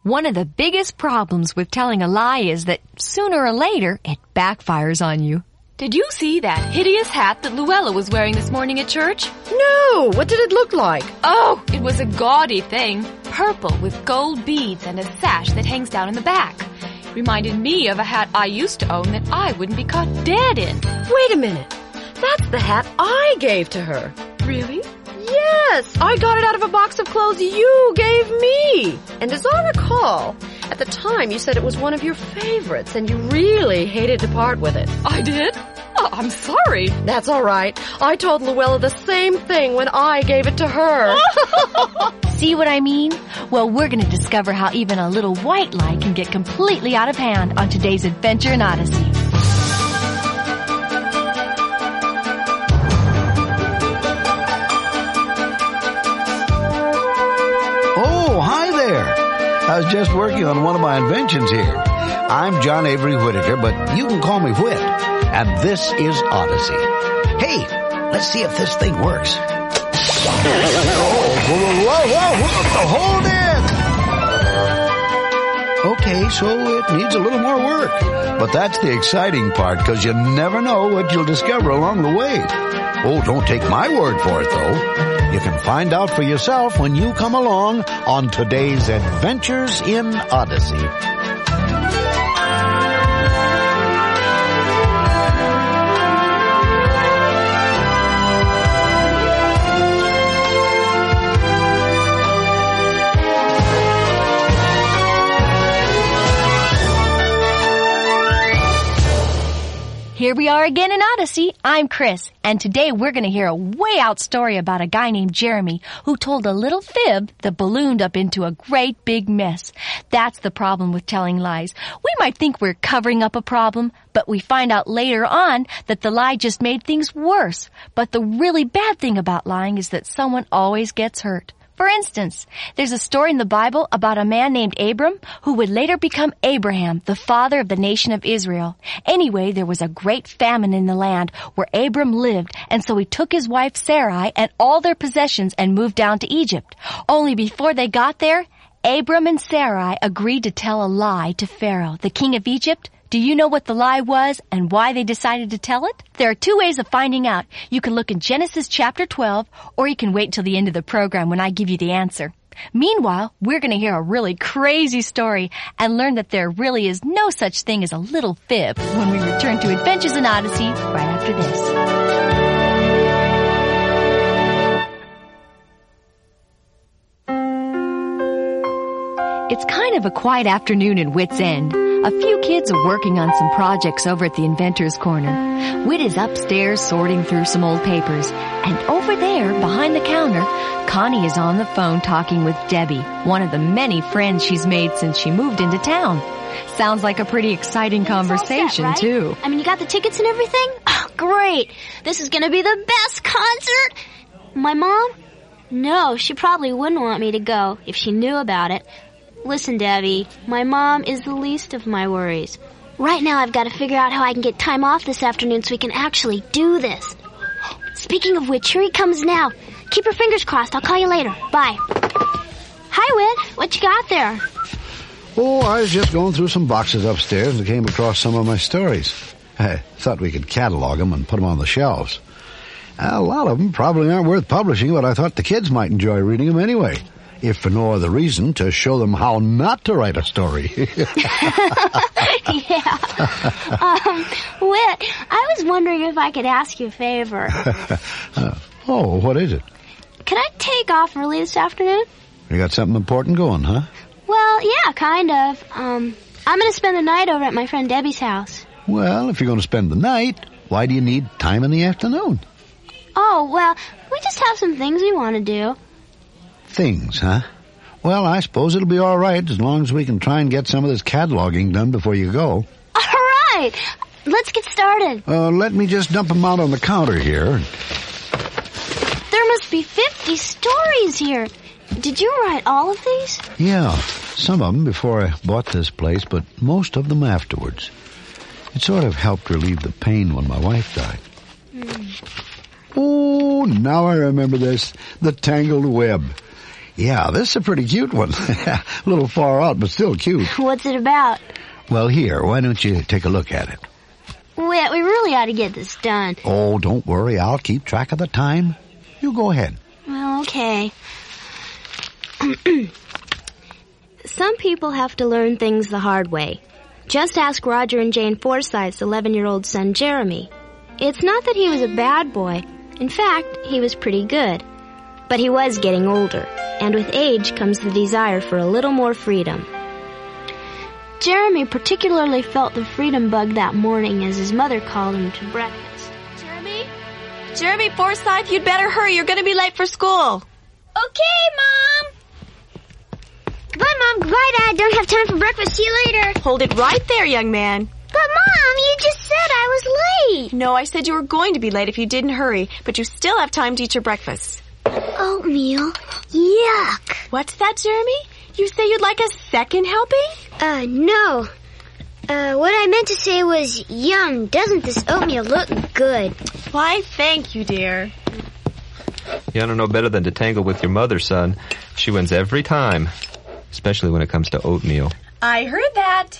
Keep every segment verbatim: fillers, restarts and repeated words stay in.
One of the biggest problems with telling a lie is that sooner or later it backfires on you. Did you see that hideous hat that Luella was wearing this morning at church? No! What did it look like? Oh, it was a gaudy thing. Purple with gold beads and a sash that hangs down in the back. Reminded me of a hat I used to own that I wouldn't be caught dead in. Wait a minute. That's the hat I gave to her. Really? Yes, I got it out of a box of clothes you gave me. And as I recall, at the time you said it was one of your favorites and you really hated to part with it. I did? Oh, I'm sorry. That's all right. I told Luella the same thing when I gave it to her. See what I mean? Well, we're going to discover how even a little white lie can get completely out of hand on today's Adventure in Odyssey. I was just working on one of my inventions here. I'm John Avery Whittaker, but you can call me Whit. And this is Odyssey. Hey, let's see if this thing works. Oh, whoa, whoa, whoa, hold it! Okay, so it needs a little more work. But that's the exciting part, because you never know what you'll discover along the way. Oh, don't take my word for it, though. You can find out for yourself when you come along on today's Adventures in Odyssey. Here we are again in Odyssey. I'm Chris, and today we're going to hear a way out story about a guy named Jeremy who told a little fib that ballooned up into a great big mess. That's the problem with telling lies. We might think we're covering up a problem, but we find out later on that the lie just made things worse. But the really bad thing about lying is that someone always gets hurt. For instance, there's a story in the Bible about a man named Abram who would later become Abraham, the father of the nation of Israel. Anyway, there was a great famine in the land where Abram lived, and so he took his wife Sarai and all their possessions and moved down to Egypt. Only before they got there, Abram and Sarai agreed to tell a lie to Pharaoh, the king of Egypt. Do you know what the lie was and why they decided to tell it? There are two ways of finding out. You can look in Genesis chapter twelve, or you can wait till the end of the program when I give you the answer. Meanwhile, we're going to hear a really crazy story and learn that there really is no such thing as a little fib when we return to Adventures in Odyssey right after this. It's kind of a quiet afternoon in Whit's End. A few kids are working on some projects over at the Inventor's Corner. Whit is upstairs sorting through some old papers. And over there, behind the counter, Connie is on the phone talking with Debbie, one of the many friends she's made since she moved into town. Sounds like a pretty exciting conversation, set, right? too. I mean, you got the tickets and everything? Oh, great. This is going to be the best concert. My mom? No, she probably wouldn't want me to go if she knew about it. Listen, Debbie, my mom is the least of my worries. Right now I've got to figure out how I can get time off this afternoon so we can actually do this. Speaking of which, here he comes now. Keep your fingers crossed. I'll call you later. Bye. Hi, Whit. What you got there? Oh, I was just going through some boxes upstairs and came across some of my stories. I thought we could catalog them and put them on the shelves. A lot of them probably aren't worth publishing, but I thought the kids might enjoy reading them anyway. If for no other reason, to show them how not to write a story. Yeah. Um, Whit, I was wondering if I could ask you a favor. uh, oh, what is it? Can I take off early this afternoon? You got something important going, huh? Well, yeah, kind of. Um, I'm going to spend the night over at my friend Debbie's house. Well, if you're going to spend the night, why do you need time in the afternoon? Oh, well, we just have some things we want to do. Things, huh? Well, I suppose it'll be all right as long as we can try and get some of this cataloging done before you go. All right. Let's get started. Uh, let me just dump them out on the counter here. There must be fifty stories here. Did you write all of these? Yeah, some of them before I bought this place, but most of them afterwards. It sort of helped relieve the pain when my wife died. Mm. Oh, now I remember this. The Tangled Web. Yeah, this is a pretty cute one. A little far out, but still cute. What's it about? Well, here, why don't you take a look at it? Wait, we really ought to get this done. Oh, don't worry. I'll keep track of the time. You go ahead. Well, okay. Some people have to learn things the hard way. Just ask Roger and Jane Forsythe's eleven-year-old son, Jeremy. It's not that he was a bad boy. In fact, he was pretty good. But he was getting older, and with age comes the desire for a little more freedom. Jeremy particularly felt the freedom bug that morning as his mother called him to breakfast. Jeremy? Jeremy Forsythe, you'd better hurry. You're going to be late for school. Okay, Mom. Goodbye, Mom. Goodbye, Dad. Don't have time for breakfast. See you later. Hold it right there, young man. But, Mom, you just said I was late. No, I said you were going to be late if you didn't hurry, but you still have time to eat your breakfast. Oatmeal? Yuck. What's that, Jeremy? You say you'd like a second helping? Uh, no. Uh, what I meant to say was, yum, doesn't this oatmeal look good? Why, thank you, dear. You don't know better than to tangle with your mother, son. She wins every time, especially when it comes to oatmeal. I heard that.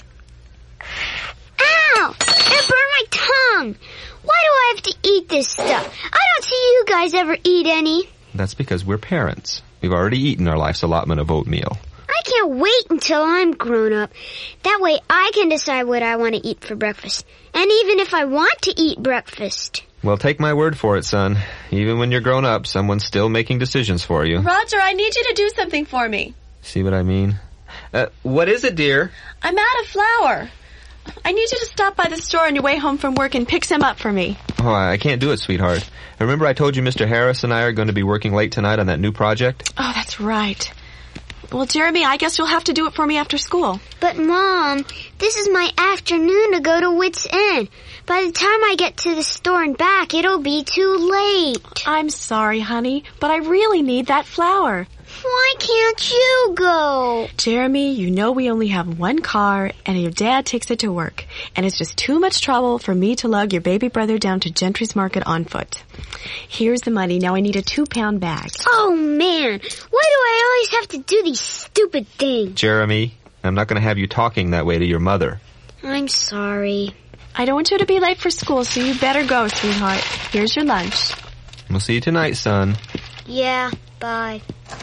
Ow! It burned my tongue. Why do I have to eat this stuff? I don't see you guys ever eat any. That's because we're parents. We've already eaten our life's allotment of oatmeal. I can't wait until I'm grown up. That way I can decide what I want to eat for breakfast. And even if I want to eat breakfast. Well, take my word for it, son. Even when you're grown up, someone's still making decisions for you. Roger, I need you to do something for me. See what I mean? Uh, what is it, dear? I'm out of flour. I need you to stop by the store on your way home from work and pick some up for me. Oh, I can't do it, sweetheart. Remember I told you Mister Harris and I are going to be working late tonight on that new project? Oh, that's right. Well, Jeremy, I guess you'll have to do it for me after school. But, Mom, this is my afternoon to go to Wits End. By the time I get to the store and back, it'll be too late. I'm sorry, honey, but I really need that flour. Why can't you go? Jeremy, you know we only have one car, and your dad takes it to work. And it's just too much trouble for me to lug your baby brother down to Gentry's Market on foot. Here's the money. Now I need a two-pound bag. Oh, man. Why do I always have to do these stupid things? Jeremy, I'm not going to have you talking that way to your mother. I'm sorry. I don't want you to be late for school, so you better go, sweetheart. Here's your lunch. We'll see you tonight, son. Yeah, bye.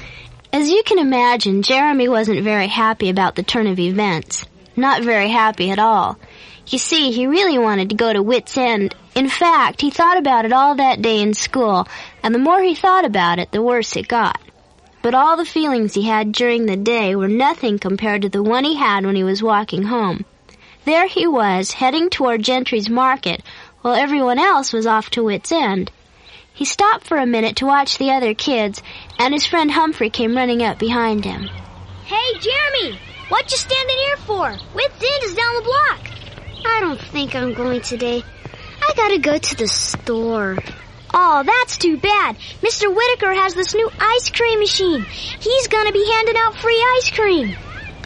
As you can imagine, Jeremy wasn't very happy about the turn of events. Not very happy at all. You see, he really wanted to go to Wits End. In fact, he thought about it all that day in school, and the more he thought about it, the worse it got. But all the feelings he had during the day were nothing compared to the one he had when he was walking home. There he was, heading toward Gentry's Market, while everyone else was off to Wits End. He stopped for a minute to watch the other kids, and his friend Humphrey came running up behind him. Hey, Jeremy! What you standing here for? Wits End is down the block. I don't think I'm going today. I gotta go to the store. Oh, that's too bad. Mister Whitaker has this new ice cream machine. He's gonna be handing out free ice cream.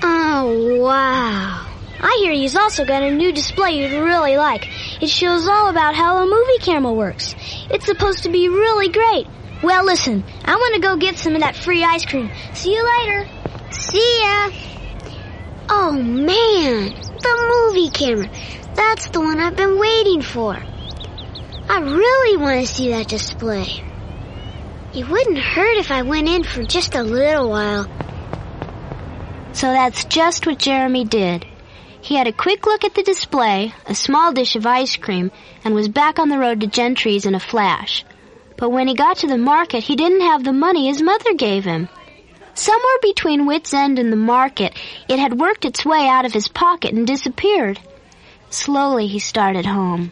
Oh, wow. I hear he's also got a new display you'd really like. It shows all about how a movie camera works. It's supposed to be really great. Well, listen, I want to go get some of that free ice cream. See you later. See ya. Oh, man, the movie camera. That's the one I've been waiting for. I really want to see that display. It wouldn't hurt if I went in for just a little while. So that's just what Jeremy did. He had a quick look at the display, a small dish of ice cream, and was back on the road to Gentry's in a flash. But when he got to the market, he didn't have the money his mother gave him. Somewhere between Wits End and the market, it had worked its way out of his pocket and disappeared. Slowly, he started home.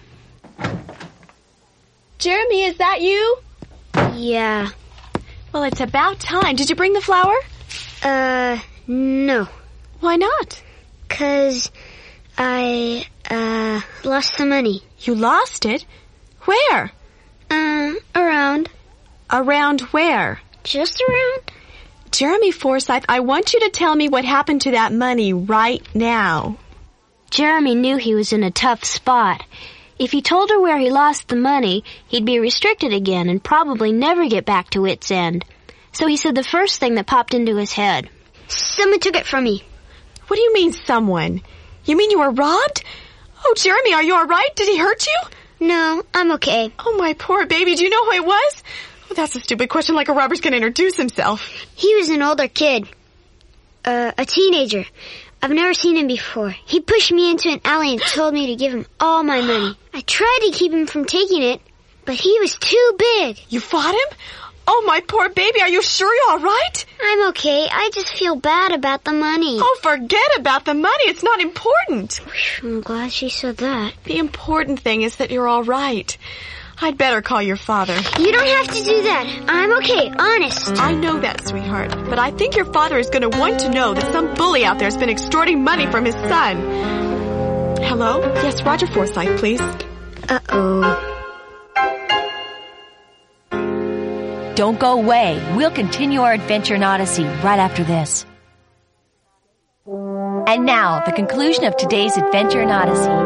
Jeremy, is that you? Yeah. Well, it's about time. Did you bring the flour? Uh, no. Why not? 'Cause I, uh, lost the money. You lost it? Where? Uh, around. Around where? Just around. Jeremy Forsythe, I want you to tell me what happened to that money right now. Jeremy knew he was in a tough spot. If he told her where he lost the money, he'd be restricted again and probably never get back to Wits End. So he said the first thing that popped into his head. Someone took it from me. What do you mean, someone? You mean you were robbed? Oh, Jeremy, are you all right? Did he hurt you? No, I'm okay. Oh, my poor baby. Do you know who it was? Oh, that's a stupid question, like a robber's going to introduce himself. He was an older kid. Uh, a teenager. I've never seen him before. He pushed me into an alley and told me to give him all my money. I tried to keep him from taking it, but he was too big. You fought him? Oh, my poor baby, are you sure you're all right? I'm okay. I just feel bad about the money. Oh, forget about the money. It's not important. I'm glad she said that. The important thing is that you're all right. I'd better call your father. You don't have to do that. I'm okay, honest. I know that, sweetheart. But I think your father is going to want to know that some bully out there has been extorting money from his son. Hello? Yes, Roger Forsythe, please. Uh-oh. Don't go away. We'll continue our adventure in Odyssey right after this. And now, the conclusion of today's adventure in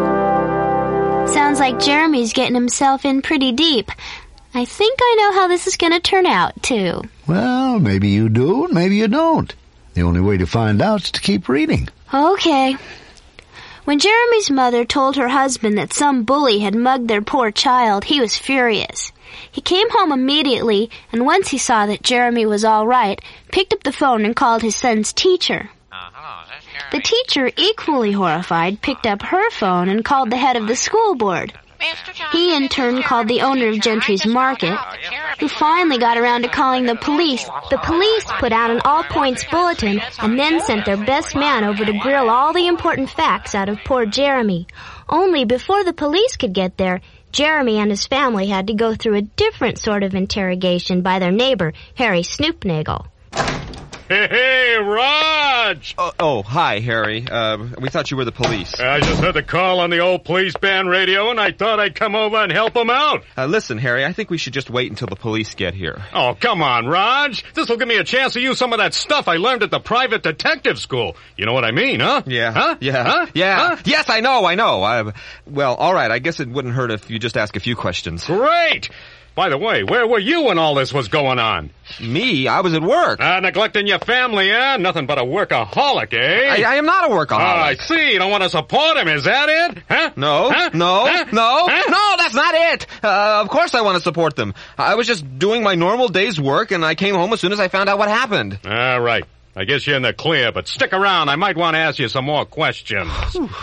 Odyssey. Sounds like Jeremy's getting himself in pretty deep. I think I know how this is going to turn out, too. Well, maybe you do, and maybe you don't. The only way to find out is to keep reading. Okay. When Jeremy's mother told her husband that some bully had mugged their poor child, he was furious. He came home immediately, and once he saw that Jeremy was all right, picked up the phone and called his son's teacher. Uh, hello, is this Jeremy? The teacher, equally horrified, picked up her phone and called the head of the school board. He in turn called the owner of Gentry's Market, who finally got around to calling the police. The police put out an all-points bulletin and then sent their best man over to grill all the important facts out of poor Jeremy. Only before the police could get there, Jeremy and his family had to go through a different sort of interrogation by their neighbor, Harry Snoopnagel. Hey, hey, Raj! Oh, oh hi, Harry. Uh, we thought you were the police. I just heard the call on the old police band radio, and I thought I'd come over and help them out. Uh, listen, Harry, I think we should just wait until the police get here. Oh, come on, Raj. This will give me a chance to use some of that stuff I learned at the private detective school. You know what I mean, huh? Yeah. Huh? Yeah. Huh? Yeah. Huh? Yes, I know, I know. Uh, well, all right. I guess it wouldn't hurt if you just ask a few questions. Great! By the way, where were you when all this was going on? Me? I was at work. Uh, neglecting your family, eh? Nothing but a workaholic, eh? I, I am not a workaholic. Oh, I see. You don't want to support him, is that it? Huh? No, huh? no, huh? no, huh? no, that's not it. Uh, of course I want to support them. I was just doing my normal day's work, and I came home as soon as I found out what happened. All right. I guess you're in the clear, but stick around. I might want to ask you some more questions.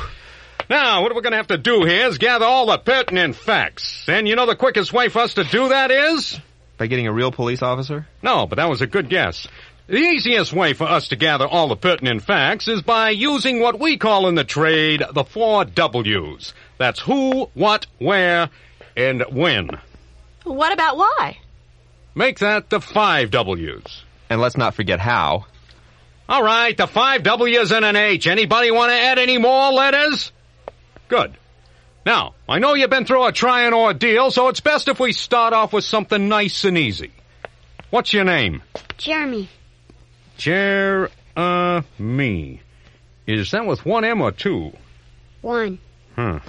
Now, what we're going to have to do here is gather all the pertinent facts. And you know the quickest way for us to do that is? By getting a real police officer? No, but that was a good guess. The easiest way for us to gather all the pertinent facts is by using what we call in the trade the four W's. That's who, what, where, and when. What about why? Make that the five W's. And let's not forget how. All right, the five W's and an H. Anybody want to add any more letters? Good. Now, I know you've been through a trying ordeal, so it's best if we start off with something nice and easy. What's your name? Jeremy. Jer, uh, me. Is that with one M or two? One. Hmm.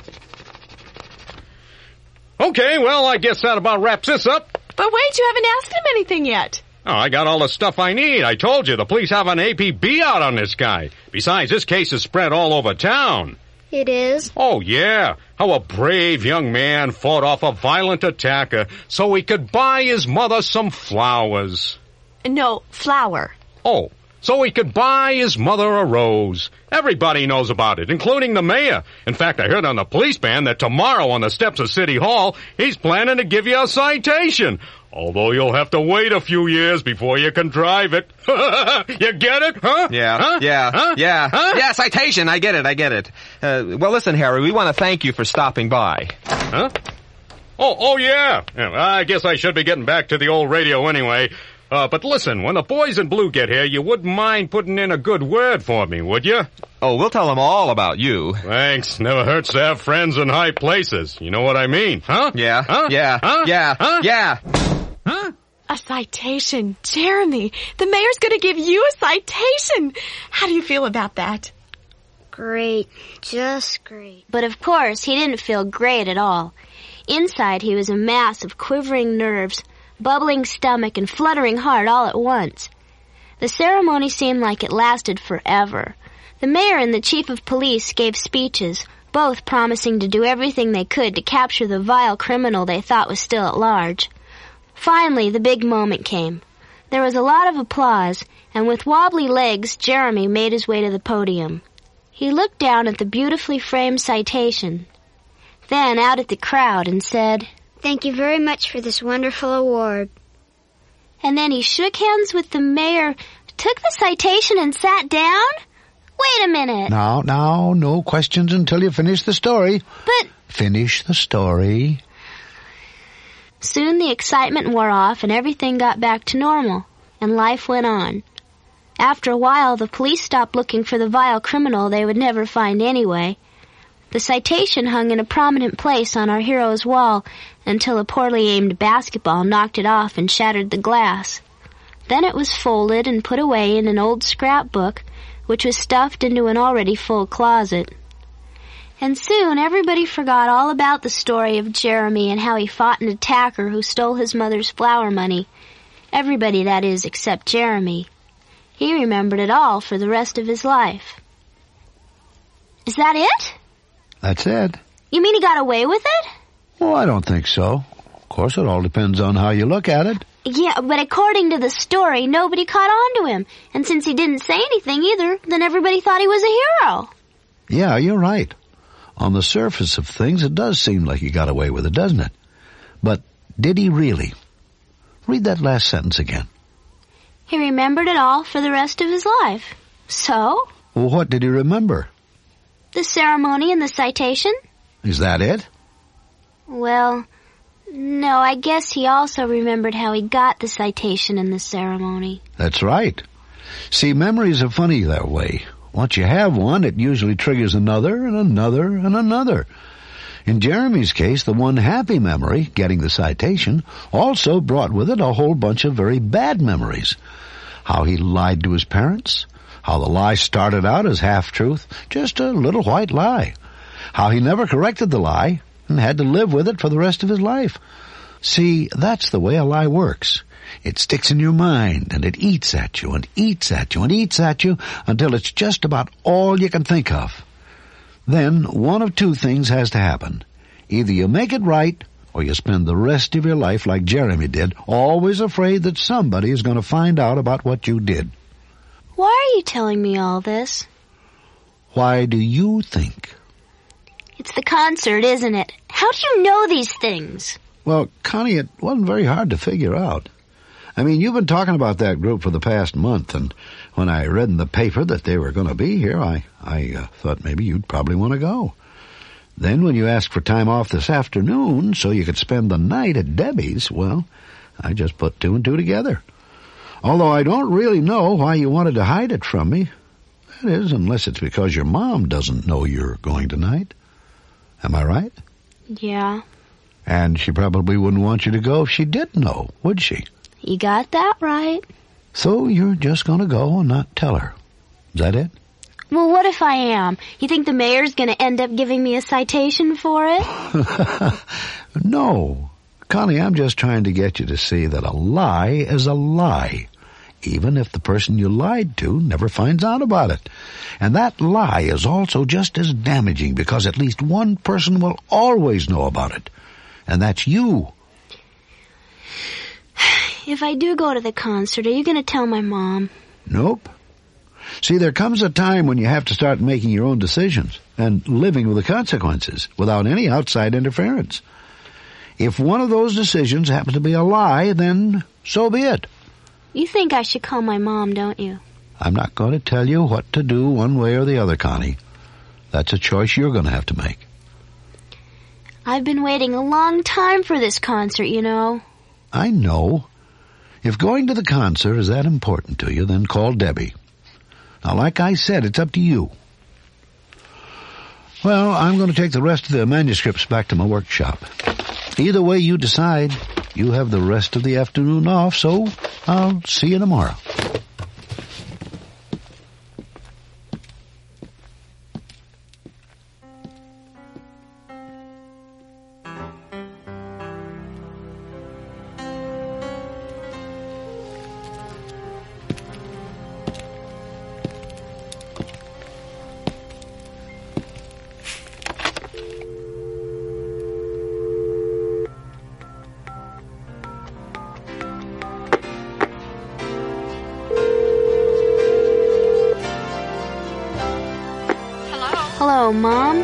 Okay, well, I guess that about wraps this up. But wait, you haven't asked him anything yet. Oh, I got all the stuff I need. I told you, the police have an A P B out on this guy. Besides, this case is spread all over town. It is? Oh, yeah. How a brave young man fought off a violent attacker so he could buy his mother some flowers. No, flour. Oh, so he could buy his mother a rose. Everybody knows about it, including the mayor. In fact, I heard on the police band that tomorrow on the steps of City Hall, he's planning to give you a citation. Although you'll have to wait a few years before you can drive it. You get it, huh? Yeah, huh? yeah, huh? yeah. Huh? Yeah, citation, I get it, I get it. Uh, well, listen, Harry, we want to thank you for stopping by. Huh? Oh, oh, yeah. yeah. I guess I should be getting back to the old radio anyway. Uh, but listen, when the boys in blue get here, you wouldn't mind putting in a good word for me, would you? Oh, we'll tell them all about you. Thanks. Never hurts to have friends in high places. You know what I mean, huh? Yeah, huh? yeah, huh? yeah, huh? yeah. Huh? A citation. Jeremy, the mayor's going to give you a citation. How do you feel about that? Great. Just great. But of course, he didn't feel great at all. Inside, he was a mass of quivering nerves. bubbling stomach and fluttering heart all at once. The ceremony seemed like it lasted forever. The mayor and the chief of police gave speeches, both promising to do everything they could to capture the vile criminal they thought was still at large. Finally, the big moment came. There was a lot of applause, and with wobbly legs, Jeremy made his way to the podium. He looked down at the beautifully framed citation, then out at the crowd and said, "Thank you very much for this wonderful award." And then he shook hands with the mayor, took the citation and sat down? Wait a minute. Now, now, no questions until you finish the story. But... Finish the story. Soon the excitement wore off and everything got back to normal, and life went on. After a while, the police stopped looking for the vile criminal they would never find anyway. The citation hung in a prominent place on our hero's wall until a poorly aimed basketball knocked it off and shattered the glass. Then it was folded and put away in an old scrapbook, which was stuffed into an already full closet. And soon everybody forgot all about the story of Jeremy and how he fought an attacker who stole his mother's flour money. Everybody, that is, except Jeremy. He remembered it all for the rest of his life. Is that it? That's it. You mean he got away with it? Well, I don't think so. Of course, it all depends on how you look at it. Yeah, but according to the story, nobody caught on to him. And since he didn't say anything either, then everybody thought he was a hero. Yeah, you're right. On the surface of things, it does seem like he got away with it, doesn't it? But did he really? Read that last sentence again. He remembered it all for the rest of his life. So? Well, what did he remember? The ceremony and the citation. Is that it? Well, no, I guess he also remembered how he got the citation and the ceremony. That's right. See, memories are funny that way. Once you have one, it usually triggers another and another and another. In Jeremy's case, the one happy memory, getting the citation, also brought with it a whole bunch of very bad memories. How he lied to his parents, how the lie started out as half-truth, just a little white lie. How he never corrected the lie and had to live with it for the rest of his life. See, that's the way a lie works. It sticks in your mind, and it eats at you, and eats at you, and eats at you, until it's just about all you can think of. Then, one of two things has to happen. Either you make it right, or you spend the rest of your life like Jeremy did, always afraid that somebody is going to find out about what you did. Why are you telling me all this? Why do you think? It's the concert, isn't it? How do you know these things? Well, Connie, it wasn't very hard to figure out. I mean, you've been talking about that group for the past month, and when I read in the paper that they were going to be here, I, I uh, thought maybe you'd probably want to go. Then when you asked for time off this afternoon so you could spend the night at Debbie's, well, I just put two and two together. Although I don't really know why you wanted to hide it from me. That is, unless it's because your mom doesn't know you're going tonight. Am I right? Yeah. And she probably wouldn't want you to go if she did know, would she? You got that right. So you're just going to go and not tell her. Is that it? Well, what if I am? You think the mayor's going to end up giving me a citation for it? No. Connie, I'm just trying to get you to see that a lie is a lie, even if the person you lied to never finds out about it. And that lie is also just as damaging because at least one person will always know about it, and that's you. If I do go to the concert, are you going to tell my mom? Nope. See, there comes a time when you have to start making your own decisions and living with the consequences without any outside interference. If one of those decisions happens to be a lie, then so be it. You think I should call my mom, don't you? I'm not going to tell you what to do one way or the other, Connie. That's a choice you're going to have to make. I've been waiting a long time for this concert, you know. I know. If going to the concert is that important to you, then call Debbie. Now, like I said, it's up to you. Well, I'm going to take the rest of the manuscripts back to my workshop. Either way you decide, you have the rest of the afternoon off, so I'll see you tomorrow. Hello, Mom.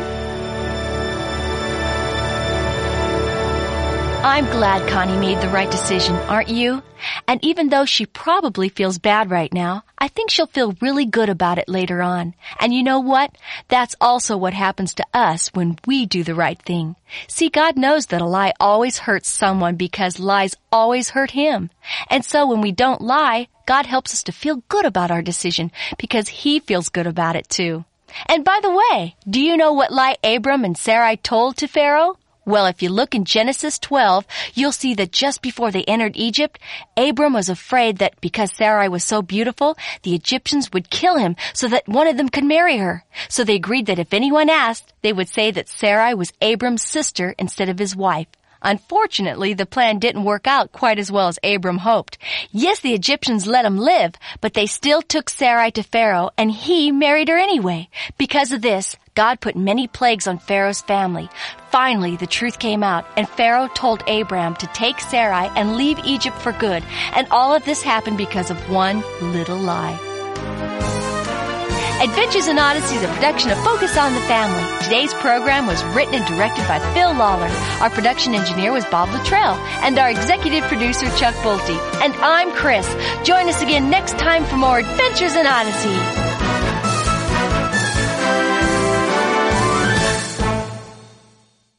I'm glad Connie made the right decision, aren't you? And even though she probably feels bad right now, I think she'll feel really good about it later on. And you know what? That's also what happens to us when we do the right thing. See, God knows that a lie always hurts someone because lies always hurt Him. And so when we don't lie, God helps us to feel good about our decision because He feels good about it too. And by the way, do you know what lie Abram and Sarai told to Pharaoh? Well, if you look in Genesis twelve, you'll see that just before they entered Egypt, Abram was afraid that because Sarai was so beautiful, the Egyptians would kill him so that one of them could marry her. So they agreed that if anyone asked, they would say that Sarai was Abram's sister instead of his wife. Unfortunately, the plan didn't work out quite as well as Abram hoped. Yes, the Egyptians let him live, but they still took Sarai to Pharaoh, and he married her anyway. Because of this, God put many plagues on Pharaoh's family. Finally, the truth came out, and Pharaoh told Abram to take Sarai and leave Egypt for good. And all of this happened because of one little lie. Adventures in Odyssey is a production of Focus on the Family. Today's program was written and directed by Phil Lawler. Our production engineer was Bob Luttrell, and our executive producer, Chuck Bolte. And I'm Chris. Join us again next time for more Adventures in Odyssey.